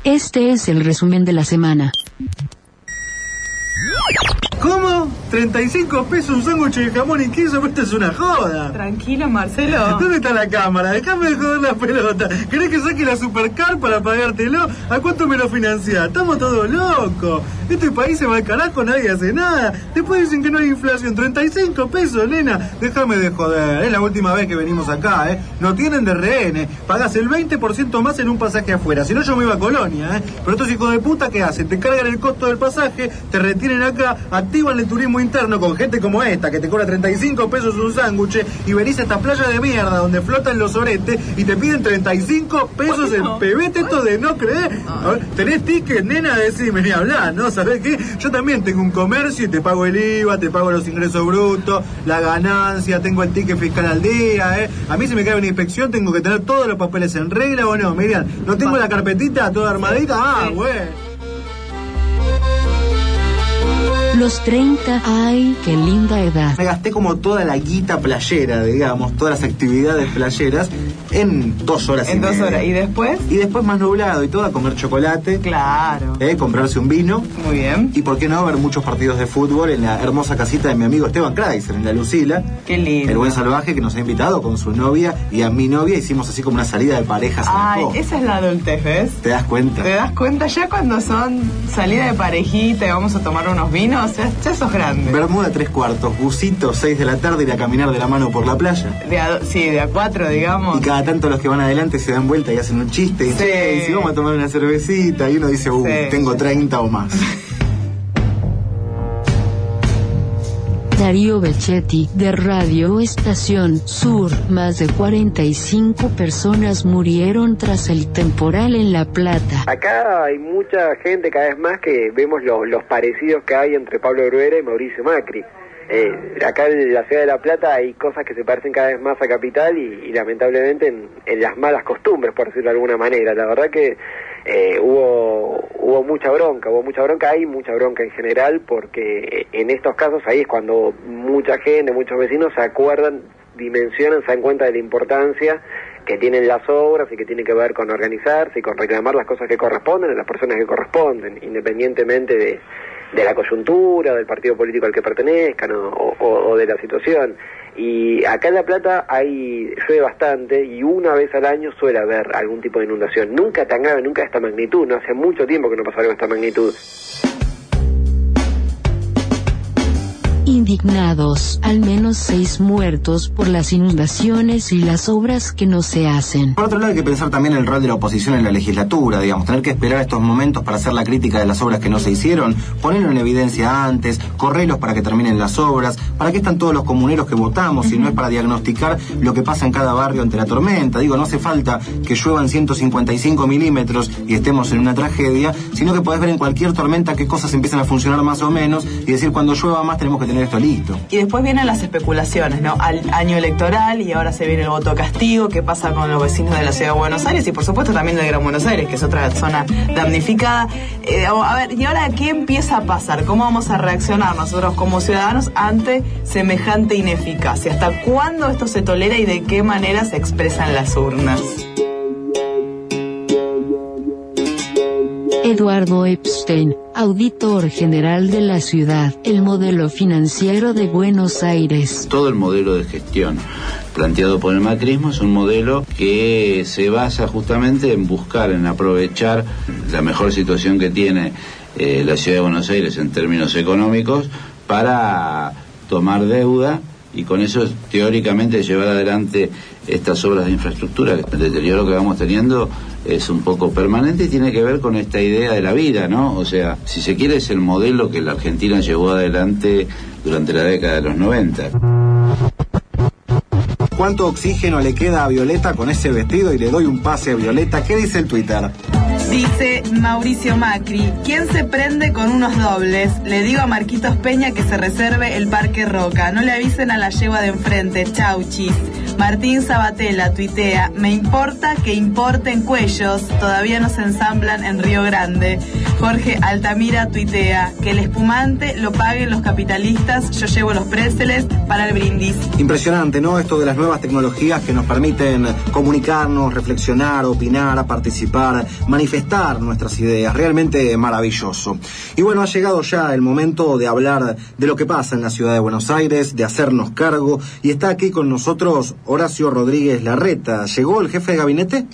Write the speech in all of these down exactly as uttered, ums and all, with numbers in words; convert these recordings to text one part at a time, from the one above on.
Este es el resumen de la semana. ¿Cómo? ¿treinta y cinco pesos un sándwich de jamón y queso? Esto es una joda. Tranquilo, Marcelo. ¿Dónde está la cámara? Déjame de joder la pelota. ¿Querés que saque la supercar para pagártelo? ¿A cuánto me lo financiás? Estamos todos locos. Este país se va al carajo, nadie hace nada. Después dicen que no hay inflación. treinta y cinco pesos, nena. Déjame de joder. Es la última vez que venimos acá, ¿eh? No tienen de rehenes. Pagás el veinte por ciento más en un pasaje afuera. Si no, yo me iba a Colonia, ¿eh? Pero estos hijos de puta, ¿qué hacen? Te cargan el costo del pasaje, te retienen acá, activan el turismo interno con gente como esta que te cobra treinta y cinco pesos un sándwich y venís a esta playa de mierda donde flotan los oretes y te piden treinta y cinco pesos bueno, el pebete. Esto de no creer. A ver, ¿tenés ticket, nena? Decime, ni hablar, ¿no? ¿Sabés qué? Yo también tengo un comercio y te pago el I V A, te pago los ingresos brutos, la ganancia, tengo el ticket fiscal al día, ¿eh? A mí si me cae una inspección tengo que tener todos los papeles en regla o no. Miriam, ¿no tengo la carpetita toda armadita? Ah, bueno. Los treinta, ay, qué linda edad. Me gasté como toda la guita playera, digamos, todas las actividades playeras en dos horas En y dos media. horas. ¿Y después? Y después más nublado y todo, a comer chocolate. Claro. Eh, comprarse un vino. Muy bien. Y por qué no ver muchos partidos de fútbol en la hermosa casita de mi amigo Esteban Kreiser, en la Lucila. Qué lindo. El buen salvaje que nos ha invitado con su novia y a mi novia. Hicimos así como una salida de parejas. Ay, en el esa es la adultez, ¿ves? ¿Te das cuenta? ¿Te das cuenta ya cuando son salida de parejita y vamos a tomar unos vinos? Ya, ya sos grande. Bermuda tres cuartos, busito seis de la tarde, ir a caminar de la mano por la playa. De a, sí, de a cuatro, digamos. Y cada tanto los que van adelante se dan vuelta y hacen un chiste y, Sí. che, y si vamos a tomar una cervecita, y uno dice, uh, Sí. tengo treinta o más. Darío Becchetti, de Radio Estación Sur. Más de cuarenta y cinco personas murieron tras el temporal en La Plata. Acá hay mucha gente, cada vez más, que vemos los, los parecidos que hay entre Pablo Bruera y Mauricio Macri. Eh, acá en la ciudad de La Plata hay cosas que se parecen cada vez más a Capital y, y lamentablemente en, en las malas costumbres, por decirlo de alguna manera. La verdad que eh, hubo hubo mucha bronca, hubo mucha bronca, hay mucha bronca en general, porque en estos casos ahí es cuando mucha gente, muchos vecinos se acuerdan, dimensionan, se dan cuenta de la importancia que tienen las obras y que tiene que ver con organizarse y con reclamar las cosas que corresponden a las personas que corresponden, independientemente de de la coyuntura, del partido político al que pertenezcan o, o, o de la situación. Y acá en La Plata hay llueve bastante y una vez al año suele haber algún tipo de inundación. Nunca tan grave, nunca de esta magnitud, no hace mucho tiempo que no pasó algo de esta magnitud. Indignados, al menos seis muertos por las inundaciones y las obras que no se hacen. Por otro lado, hay que pensar también el rol de la oposición en la legislatura, digamos, tener que esperar estos momentos para hacer la crítica de las obras que no se hicieron, ponerlo en evidencia antes, correrlos para que terminen las obras. ¿Para qué están todos los comuneros que votamos si no es para diagnosticar lo que pasa en cada barrio ante la tormenta? Digo, no hace falta que lluevan ciento cincuenta y cinco milímetros y estemos en una tragedia, sino que podés ver en cualquier tormenta qué cosas empiezan a funcionar más o menos y decir, cuando llueva más tenemos que tener esto listo. Y después vienen las especulaciones, ¿no? Al año electoral y ahora se viene el voto castigo, qué pasa con los vecinos de la ciudad de Buenos Aires y por supuesto también del Gran Buenos Aires, que es otra zona damnificada. Eh, a ver, ¿y ahora qué empieza a pasar? ¿Cómo vamos a reaccionar nosotros como ciudadanos ante semejante ineficacia? ¿Hasta cuándo esto se tolera y de qué manera se expresan las urnas? Eduardo Epstein, auditor general de la ciudad, el modelo financiero de Buenos Aires. Todo el modelo de gestión planteado por el macrismo es un modelo que se basa justamente en buscar, en aprovechar la mejor situación que tiene eh, la ciudad de Buenos Aires en términos económicos para tomar deuda y con eso teóricamente llevar adelante estas obras de infraestructura. El deterioro que vamos teniendo es un poco permanente y tiene que ver con esta idea de la vida, ¿no? O sea, si se quiere, es el modelo que la Argentina llevó adelante durante la década de los noventa. ¿Cuánto oxígeno le queda a Violeta con ese vestido? Y le doy un pase a Violeta. ¿Qué dice el Twitter? Dice Mauricio Macri, ¿quién se prende con unos dobles? Le digo a Marquitos Peña que se reserve el Parque Roca. No le avisen a la yegua de enfrente. Chau, chis. Martín Sabatella tuitea, me importa que importen cuellos, todavía no se ensamblan en Río Grande. Jorge Altamira tuitea, que el espumante lo paguen los capitalistas, yo llevo los présteles para el brindis. Impresionante, ¿no? Esto de las nuevas tecnologías que nos permiten comunicarnos, reflexionar, opinar, participar, manifestar manifestar nuestras ideas, realmente maravilloso. Y bueno, ha llegado ya el momento de hablar de lo que pasa en la ciudad de Buenos Aires, de hacernos cargo, y está aquí con nosotros Horacio Rodríguez Larreta. ¿Llegó el jefe de gabinete?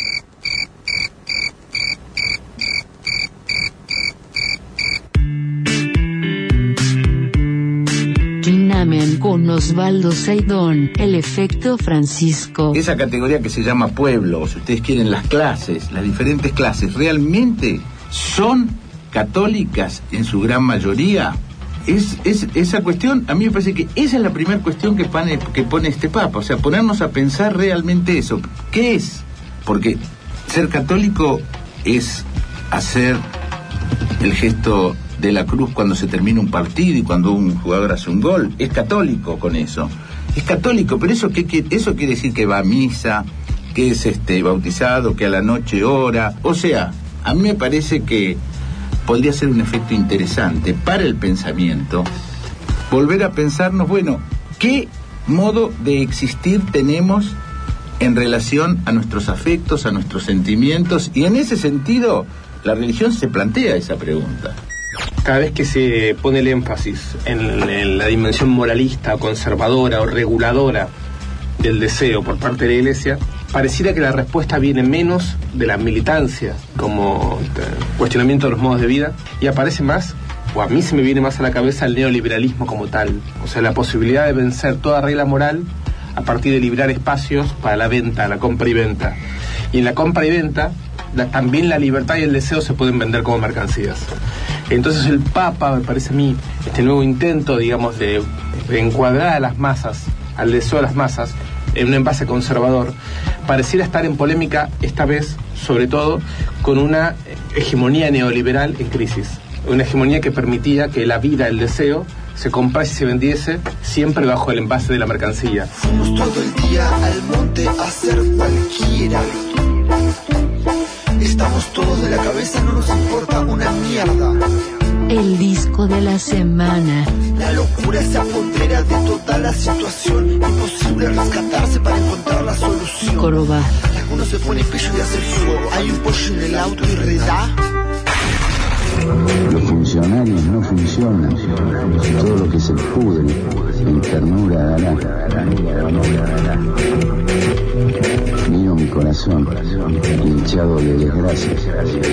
Con Osvaldo Saidón, el efecto Francisco. Esa categoría que se llama pueblo, o si ustedes quieren las clases, las diferentes clases, ¿realmente son católicas en su gran mayoría? Es, es esa cuestión, a mí me parece que esa es la primera cuestión que pone, que pone este Papa, o sea, ponernos a pensar realmente eso. ¿Qué es? Porque ser católico es hacer el gesto de la cruz cuando se termina un partido y cuando un jugador hace un gol. Es católico con eso. Es católico, pero eso qué, qué, eso quiere decir que va a misa, que es este bautizado, que a la noche ora. O sea, a mí me parece que podría ser un efecto interesante para el pensamiento, volver a pensarnos, bueno, ¿qué modo de existir tenemos en relación a nuestros afectos, a nuestros sentimientos? Y en ese sentido, la religión se plantea esa pregunta. Cada vez que se pone el énfasis en, en la dimensión moralista, conservadora o reguladora del deseo por parte de la Iglesia, pareciera que la respuesta viene menos de la militancia como cuestionamiento de los modos de vida y aparece más, o a mí se me viene más a la cabeza, el neoliberalismo como tal. O sea, la posibilidad de vencer toda regla moral a partir de liberar espacios para la venta, la compra y venta. Y en la compra y venta, la, también la libertad y el deseo se pueden vender como mercancías. Entonces el Papa, me parece a mí, este nuevo intento, digamos, de, de encuadrar a las masas, al deseo de las masas, en un envase conservador, pareciera estar en polémica, esta vez, sobre todo, con una hegemonía neoliberal en crisis. Una hegemonía que permitía que la vida, el deseo, se comprase y se vendiese siempre bajo el envase de la mercancía. Fuimos todo el día al monte a hacer cualquiera. Estamos todos de la cabeza, no nos importa una mierda. El disco de la semana. La locura se apodera de toda la situación. Imposible rescatarse para encontrar la solución. Córdoba. Algunos se pone pecho y hace fuego. Hay un pollo en el auto y reda. Los funcionarios no funcionan. Todo lo que se pudre en ternura dará. Miro mi corazón hinchado de desgracias.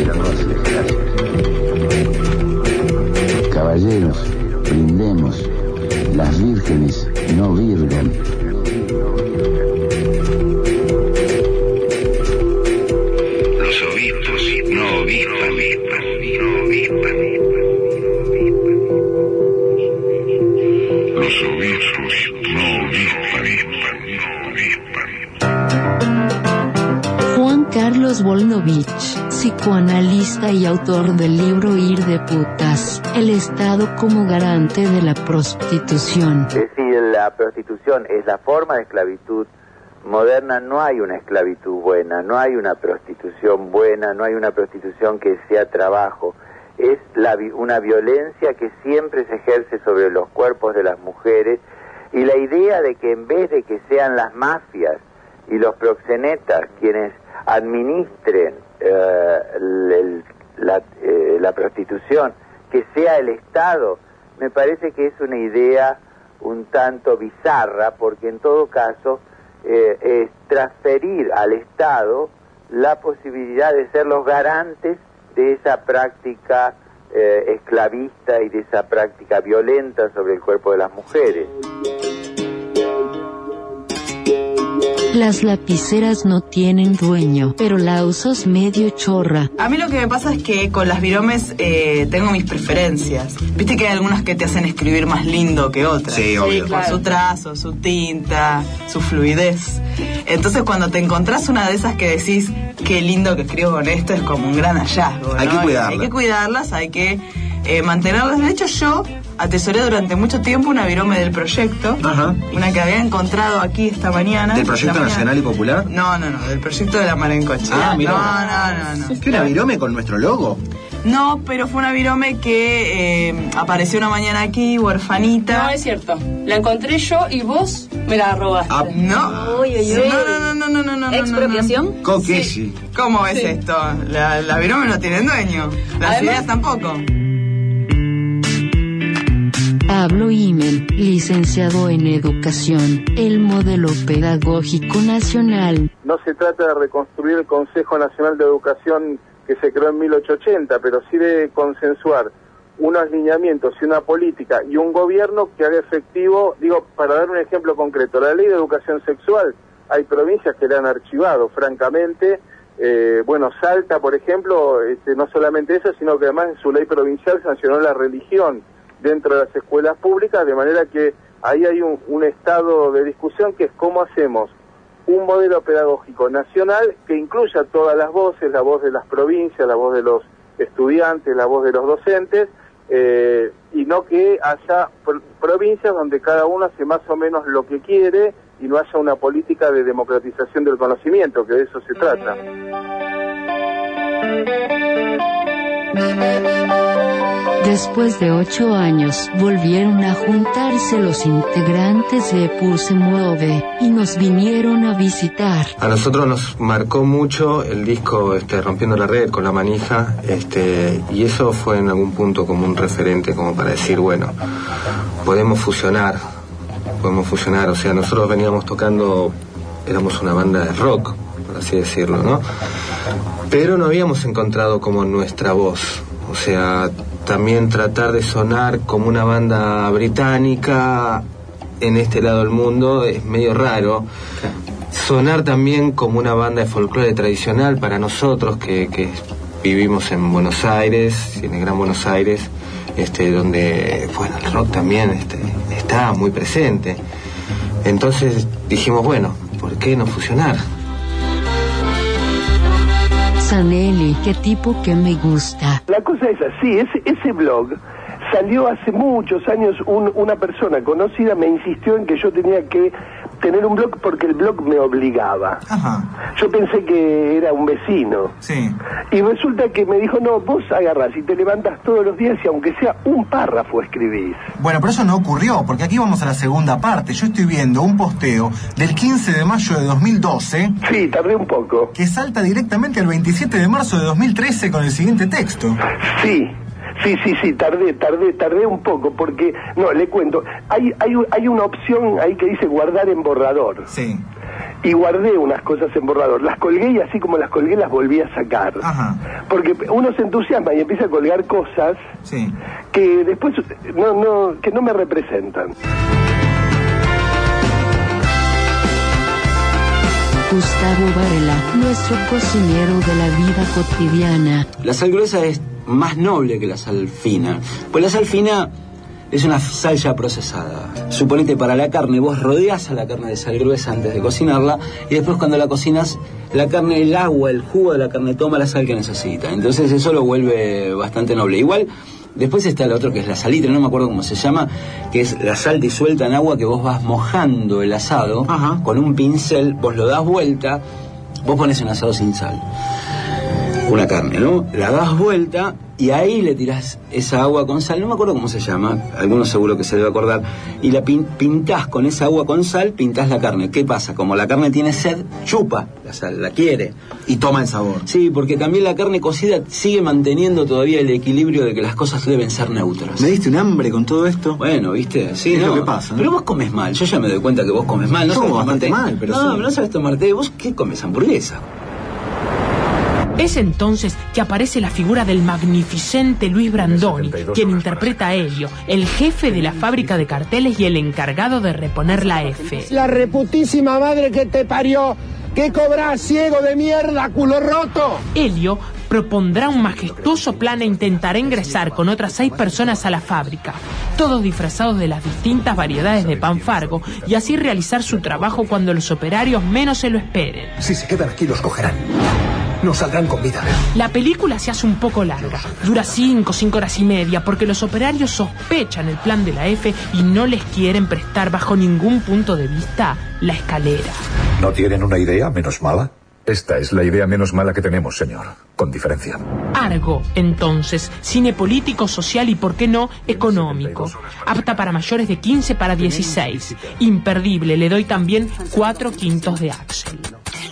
Caballeros, brindemos. Las vírgenes no virgan. Los obispos no obispan, no obispan. Los obispos no obispan, no obispan. Juan Carlos Volnovich, psicoanalista y autor del libro Ir de putas, el Estado como garante de la prostitución. Es decir, la prostitución es la forma de esclavitud moderna. No hay una esclavitud buena, no hay una prostitución buena, no hay una prostitución que sea trabajo. Es la, una violencia que siempre se ejerce sobre los cuerpos de las mujeres, y la idea de que en vez de que sean las mafias y los proxenetas quienes administren eh, el, la, eh, la prostitución, que sea el Estado, me parece que es una idea un tanto bizarra, porque en todo caso eh, es transferir al Estado la posibilidad de ser los garantes de esa práctica eh, esclavista y de esa práctica violenta sobre el cuerpo de las mujeres. Las lapiceras no tienen dueño, pero la usos medio chorra. A mí lo que me pasa es que con las viromes eh, tengo mis preferencias. Viste que hay algunas que te hacen escribir más lindo que otras. Sí, obvio. Por su trazo, su tinta, su fluidez. Entonces cuando te encontrás una de esas que decís, qué lindo que escribo con esto, es como un gran hallazgo, ¿no? Hay que cuidarlas. Hay que cuidarlas, hay que eh, mantenerlas. De hecho, yo atesoré durante mucho tiempo una virome del proyecto. Ajá. Una que había encontrado aquí esta mañana. ¿Del proyecto nacional y popular? No, no, no, del proyecto de la Mar en Coche. Ah, mira. No, no, no, no. ¿Qué, una virome con nuestro logo? No, pero fue una virome que eh, apareció una mañana aquí, huerfanita. No, es cierto. La encontré yo y vos me la robaste. Ah, no. Uy, uy, uy. No, no, no, no, no, no, no. ¿Expropiación? Coquesi. Sí. ¿Cómo es sí. esto? La, la virome no tienen dueño. Las Además, ideas tampoco. Pablo Imen, licenciado en Educación, el modelo pedagógico nacional. No se trata de reconstruir el Consejo Nacional de Educación que se creó en mil ochocientos ochenta, pero sí de consensuar unos lineamientos y una política y un gobierno que haga efectivo, digo, para dar un ejemplo concreto, la ley de educación sexual, hay provincias que la han archivado, francamente, eh, bueno, Salta, por ejemplo, este, no solamente eso, sino que además en su ley provincial sancionó la religión dentro de las escuelas públicas, de manera que ahí hay un, un estado de discusión que es cómo hacemos un modelo pedagógico nacional que incluya todas las voces, la voz de las provincias, la voz de los estudiantes, la voz de los docentes, eh, y no que haya pr- provincias donde cada uno hace más o menos lo que quiere y no haya una política de democratización del conocimiento, que de eso se trata. Después de ocho años, volvieron a juntarse los integrantes de Epur se mueve y nos vinieron a visitar. A nosotros nos marcó mucho el disco este, Rompiendo la Red con La Manija, este, y eso fue en algún punto como un referente, como para decir, bueno, podemos fusionar, podemos fusionar, o sea, nosotros veníamos tocando, éramos una banda de rock, por así decirlo, ¿no? Pero no habíamos encontrado como nuestra voz, o sea, también tratar de sonar como una banda británica en este lado del mundo es medio raro. Sonar también como una banda de folclore tradicional para nosotros que, que vivimos en Buenos Aires, en el Gran Buenos Aires, este, donde bueno, el rock también este, está muy presente. Entonces dijimos, bueno, ¿por qué no fusionar? Sanelli, qué tipo que me gusta. La cosa es así, ese, ese blog salió hace muchos años, un, una persona conocida me insistió en que yo tenía que tener un blog porque el blog me obligaba. Ajá. Yo pensé que era un vecino. Sí. Y resulta que me dijo, no, vos agarrás y te levantas todos los días y aunque sea un párrafo escribís. Bueno, pero eso no ocurrió, porque aquí vamos a la segunda parte. Yo estoy viendo un posteo del quince de mayo de dos mil doce. Sí, tardé un poco. Que salta directamente al veintisiete de marzo de dos mil trece con el siguiente texto. Sí. Sí, sí, sí, tardé, tardé, tardé un poco, porque, no, le cuento, hay, hay, hay una opción ahí que dice guardar en borrador. Sí. Y guardé unas cosas en borrador, las colgué y así como las colgué las volví a sacar. Ajá. Porque uno se entusiasma y empieza a colgar cosas sí. que después no, no, que no me representan. Gustavo Varela, nuestro cocinero de la vida cotidiana. La sal gruesa es más noble que la sal fina, pues la sal fina es una sal ya procesada. Suponete, para la carne vos rodeás a la carne de sal gruesa antes de cocinarla y después cuando la cocinas la carne, el agua, el jugo de la carne toma la sal que necesita, entonces eso lo vuelve bastante noble. Igual después está el otro que es la salitre, no me acuerdo cómo se llama, que es la sal disuelta en agua que vos vas mojando el asado. Ajá. Con un pincel, vos lo das vuelta, vos pones un asado sin sal, una carne, ¿no? La das vuelta y ahí le tirás esa agua con sal, no me acuerdo cómo se llama, algunos seguro que se debe acordar, y la pin- pintás con esa agua con sal, pintás la carne. ¿Qué pasa? Como la carne tiene sed, chupa la sal, la quiere. Y toma el sabor. Sí, porque también la carne cocida sigue manteniendo todavía el equilibrio de que las cosas deben ser neutras. ¿Me diste un hambre con todo esto? Bueno, ¿viste? Sí, es no, lo que pasa, ¿no? Pero vos comes mal, yo ya me doy cuenta que vos comes mal. No yo sabes como bastante tomarte... mal, pero No, sí. no sabes tomarte. ¿Vos qué comes? ¿Hamburguesa? Es entonces que aparece la figura del magnificente Luis Brandoni, quien interpreta a Helio, el jefe de la fábrica de carteles y el encargado de reponer la F. La reputísima madre que te parió, que cobras, ciego de mierda, culo roto. Helio propondrá un majestuoso plan e intentará ingresar con otras seis personas a la fábrica, todos disfrazados de las distintas variedades de pan Fargo, y así realizar su trabajo cuando los operarios menos se lo esperen. Si se quedan aquí los cogerán. No saldrán con vida. La película se hace un poco larga, dura cinco, cinco horas y media, porque los operarios sospechan el plan de la F y no les quieren prestar bajo ningún punto de vista la escalera. ¿No tienen una idea menos mala? Esta es la idea menos mala que tenemos, señor, con diferencia. Argo, entonces, cine político, social y, por qué no, económico. Apta para mayores de quince para dieciséis. Imperdible, le doy también cuatro quintos de Axel.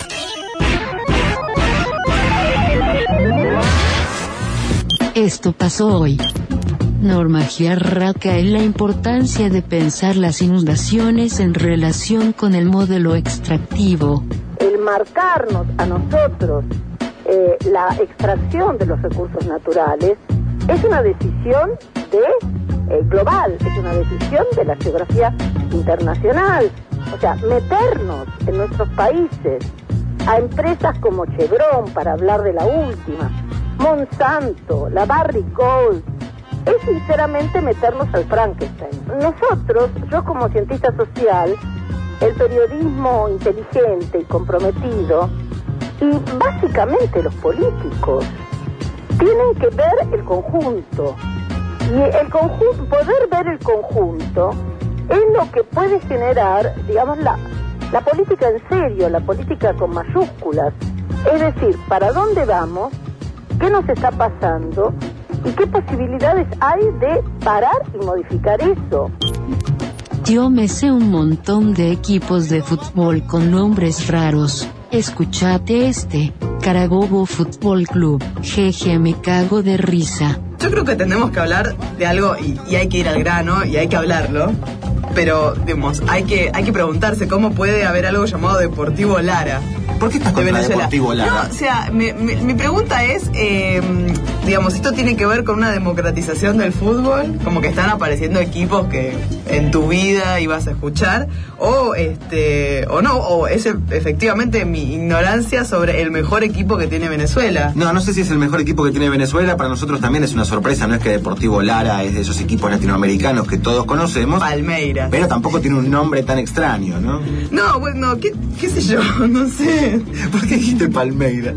Esto pasó hoy. Norma Giarraca en la importancia de pensar las inundaciones en relación con el modelo extractivo. El marcarnos a nosotros eh, la extracción de los recursos naturales es una decisión de, eh, global, es una decisión de la geografía internacional. O sea, meternos en nuestros países a empresas como Chevron, para hablar de la última, Monsanto, la Barrick Gold, es sinceramente meternos al Frankenstein. Nosotros, yo como cientista social, el periodismo inteligente y comprometido, y básicamente los políticos, tienen que ver el conjunto. Y el conjunto, poder ver el conjunto es lo que puede generar, digamos, la, la política en serio, la política con mayúsculas. Es decir, ¿para dónde vamos? ¿Qué nos está pasando? ¿Y qué posibilidades hay de parar y modificar eso? Yo me sé un montón de equipos de fútbol con nombres raros. Escuchate este, Carabobo Fútbol Club. Jeje, me cago de risa. Yo creo que tenemos que hablar de algo y, y hay que ir al grano y hay que hablarlo. Pero, digamos, hay que, hay que preguntarse cómo puede haber algo llamado Deportivo Lara. ¿Por qué estás de contra Venezuela? Deportivo Lara? No, o sea, mi, mi, mi pregunta es, eh, digamos, ¿esto tiene que ver con una democratización del fútbol? Como que están apareciendo equipos que en tu vida ibas a escuchar, o este, o no, o es efectivamente mi ignorancia sobre el mejor equipo que tiene Venezuela. No, no sé si es el mejor equipo que tiene Venezuela. Para nosotros también es una sorpresa. No es que Deportivo Lara es de esos equipos latinoamericanos que todos conocemos. Palmeiras. Pero tampoco tiene un nombre tan extraño, ¿no? No, bueno, ¿qué, qué sé yo? No sé. ¿Por qué dijiste Palmeiras?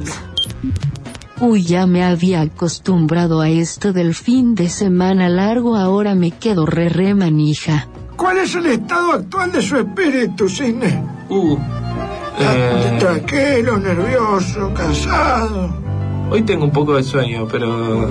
Uy, ya me había acostumbrado a esto del fin de semana largo, ahora me quedo re re manija. ¿Cuál es el estado actual de su espíritu, Cisne? Uh, eh... Tranquilo, nervioso, cansado. Hoy tengo un poco de sueño, pero...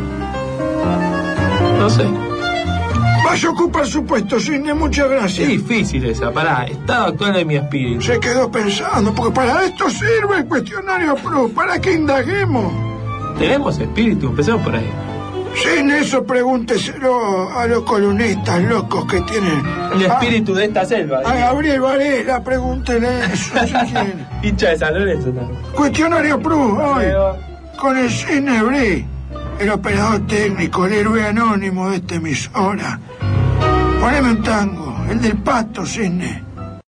no sé. Vaya a ocupar su puesto, Cisne, muchas gracias. Es difícil esa, pará, estaba actuando en mi espíritu. Se quedó pensando, porque para esto sirve el cuestionario Pro, para que indaguemos. Tenemos espíritu, empecemos por ahí. Sin eso pregúnteselo a los columnistas locos que tienen... El espíritu a, de esta selva. A Gabriel Varela, pregúntenle eso si quieren. Hincha de San Lorenzo también. Cuestionario Pro, hoy, con el Cisne Bre, el operador técnico, el héroe anónimo de esta emisora. Poneme un tango, el del pato, Cisne.